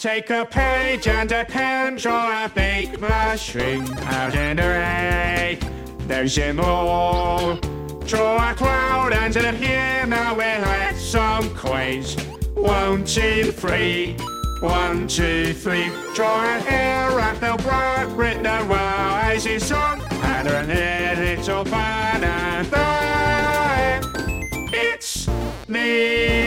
Take a page and a pen, draw a big mushroom out in the rain. There's your mole. Draw a cloud and in here now we'll let some coins. 1, 2, 3. 1, 2, 3. Draw a hair at the black written rising sun. And a little banana. It's the